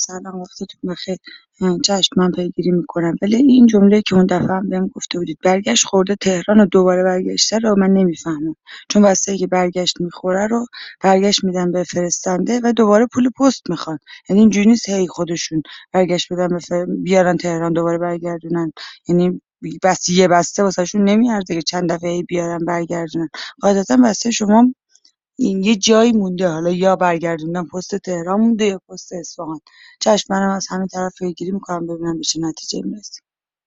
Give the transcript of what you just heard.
سلام وقتتون بخیر. چشم من پیگیری میکنم، ولی این جمله که اون دفعه هم بهم گفته بودید برگشت خورده تهران و دوباره برگشته رو من نمیفهمم، چون واسه که برگشت میخوره رو برگشت میدن به فرستنده و دوباره پول پست میخوان. یعنی اینجوری نیست هی خودشون برگشت بدن بیارن تهران دوباره برگردونن. یعنی بس یه بسته واسهشون نمیارزه که چند دفعه هی بیارن برگردونن. قاعدتا بسته شما این یه جایی مونده، حالا یا برگردوندن پست تهران مونده یا پست اصفهان. چشم منم از همین طرف پیگیری میکنم ببینم به چه نتیجه میرسیم.